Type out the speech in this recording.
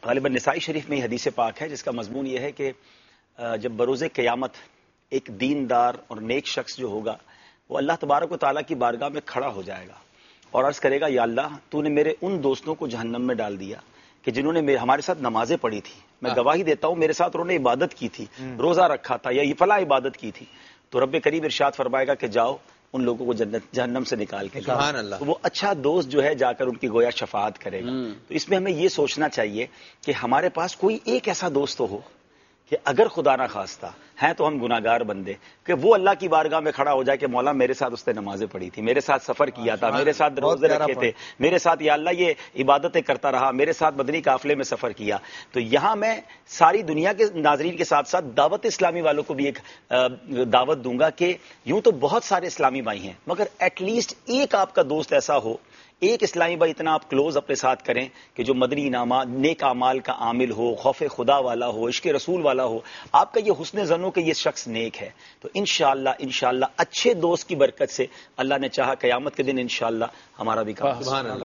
غالباً نسائی شریف میں یہ حدیث پاک ہے جس کا مضمون یہ ہے کہ جب بروز قیامت ایک دیندار اور نیک شخص جو ہوگا وہ اللہ تبارک و تعالیٰ کی بارگاہ میں کھڑا ہو جائے گا اور عرض کرے گا یا اللہ تو نے میرے ان دوستوں کو جہنم میں ڈال دیا کہ جنہوں نے ہمارے ساتھ نمازیں پڑھی تھی، میں گواہی دیتا ہوں میرے ساتھ انہوں نے عبادت کی تھی، روزہ رکھا تھا یا یہ فلاں عبادت کی تھی. تو رب کریم ارشاد فرمائے گا کہ جاؤ ان لوگوں کو جہنم سے نکال کے سبحان اللہ. تو وہ اچھا دوست جو ہے جا کر ان کی گویا شفاعت کرے گا. تو اس میں ہمیں یہ سوچنا چاہیے کہ ہمارے پاس کوئی ایک ایسا دوست ہو کہ اگر خدا نہ خواستہ ہیں تو ہم گناہگار بندے کہ وہ اللہ کی بارگاہ میں کھڑا ہو جائے کہ مولا میرے ساتھ اس نے نمازیں پڑھی تھی، میرے ساتھ سفر کیا تھا، میرے ساتھ روزے رکھے تھے، میرے ساتھ یا اللہ یہ عبادتیں کرتا رہا، میرے ساتھ مدنی قافلے میں سفر کیا. تو یہاں میں ساری دنیا کے ناظرین کے ساتھ ساتھ دعوت اسلامی والوں کو بھی ایک دعوت دوں گا کہ یوں تو بہت سارے اسلامی بھائی ہیں مگر ایٹ لیسٹ ایک آپ کا دوست ایسا ہو، ایک اسلامی بھائی اتنا آپ کلوز اپنے ساتھ کریں کہ جو مدنی انعامات نیک اعمال کا عامل ہو، خوف خدا والا ہو، عشق رسول والا ہو، آپ کا یہ حسن ظن ہو کہ یہ شخص نیک ہے. تو انشاءاللہ اچھے دوست کی برکت سے اللہ نے چاہا قیامت کے دن انشاءاللہ ہمارا بھی کام.